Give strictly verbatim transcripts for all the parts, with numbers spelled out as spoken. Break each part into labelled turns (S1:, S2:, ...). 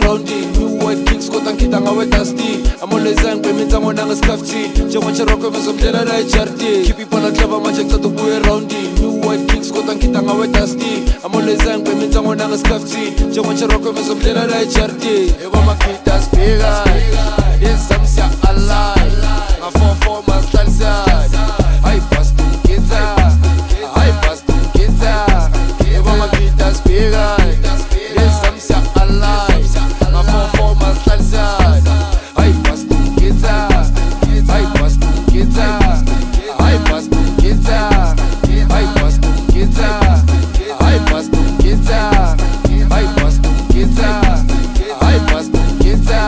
S1: roundi. New white kicks kodwa ngida ngawe dusty. Amoleza ngipemitsa ngona ngesikafti. Njengoba cheroko mezomdlela la echarti. Keep people on clever manje ngicela ubuye roundi. New white kicks kodwa ngida ngawe dusty. Amoleza ngipemitsa ngona ngesikafti. Njengoba cheroko mezomdlela la echarti. Eba makita speaker. Yes, I'm siya alive. Nga four four mastalisa. Ay basta ngita. Ay basta ngita. Eba makita speaker. Yes, I'm siya alive. Nga four four mastalisa. Ay basta ngita. Ay basta ngita. Ay basta ngita. Ay basta ngita. Ay basta ngita. Ay basta ngita. Ay basta ngita.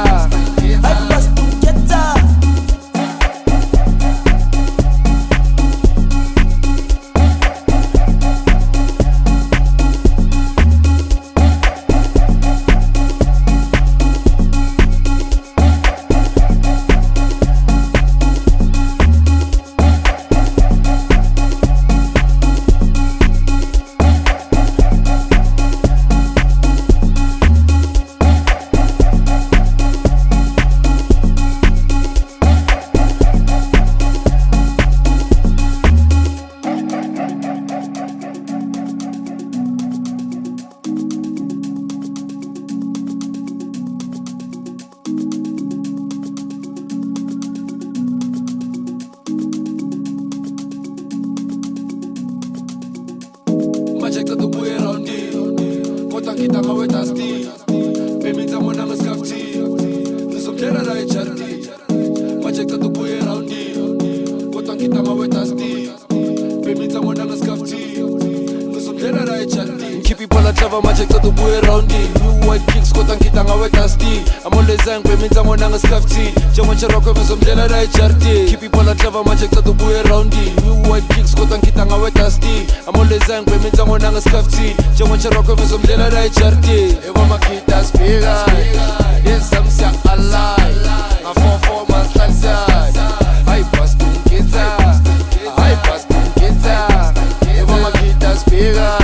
S1: Manje ngicela ubuye roundi. Kodwa ngida ngawe dusty. Pemitsa ngona ngesikafti. Ngizomdlela la echarti. Manje ngicela ubuye roundi. Kodwa ngida ngawe dusty. Pemitsa ngona ngesikafti. Ngizomdlela la echarti. Keep people on clever manje ngicela ubuye roundi. New white kicks kodwa ngida ngawe dusty. Amoleza ngipemitsa ngona ngesikafti. Njengoba cheroko mezomdlela la echarti. Keep people on clever manje ngicela ubuye roundi. New white kicks kodwa ngida ngawe dusty. Amoleza ngipemitsa ngona ngesikafti. Njengoba cheroko mezomdlela la echarti. Eba makita speaker. Yes, I'm siya alive. Nga four four mastalisa. Ay basta ngita. Ay basta ngita. Eba makita speaker.